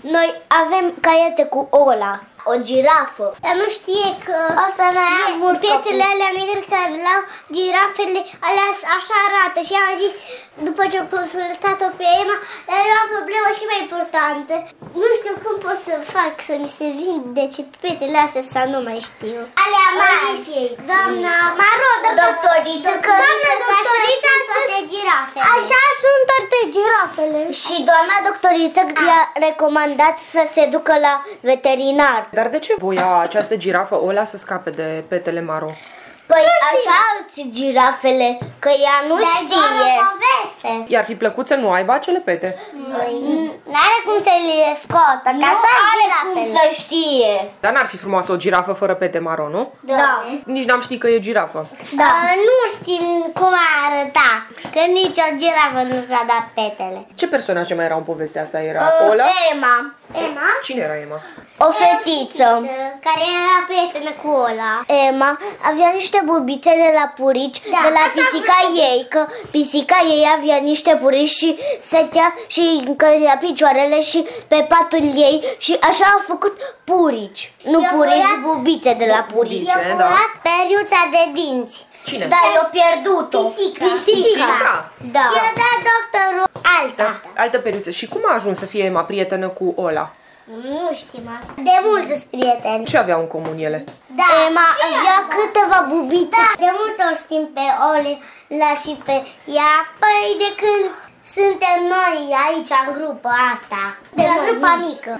Noi avem caiete cu Ola, o girafă. Dar nu știe că pietele alea negre care le-au girafele alea așa arată. Și am zis, după ce am consultat-o pe Emma, dar eu am o problemă și mai importantă. Nu știu cum pot să fac să mi se vindece pietele astea sau nu mai știu. Alea mari. Doamna Maro, doctoriță, că așa sunt toate girafele. Așa sunt toate girafele. Și doamna doctoriță i-a recomandat să se ducă la veterinar. Dar de ce voia această girafă Ola să scape de petele Maro? Păi așa alți girafele, că ea nu știe. I-ar fi plăcut să nu aibă acele pete. N-are cum să le scoată, că așa girafele. Cum să știe. Dar n-ar fi frumoasă o girafă fără pete Maro, nu? Da. Nici n-am ști că e girafă. Da. Nu știm cum arăta, că nicio girafă nu și-a dat petele. Ce personaje mai erau în povestea asta? Era Ola? Emma, Cine era Emma? o fetiță. Care era prietenă cu Ola. Emma avea niște bubițe de la purici, de la pisica ei, că pisica ei avea niște purici și stătea și încălzea picioarele și pe patul ei și așa a făcut purici. Nu purici, bubițe de la purici. Bubițe, I-a da. furat periuța de dinți. Cine? Dar eu pierdut-o. Pisica. Da. Și a dat doctorul alta. Altă periuță. Și cum a ajuns să fie Emma prietenă cu Ola? Nu știm asta. De mult sunt prieteni. Ce aveau în comun ele? Da. Emma avea câteva bubițe. Da, de mult o știm pe Ola și pe ea. Păi de când suntem noi aici în grupa asta. De la grupa mică.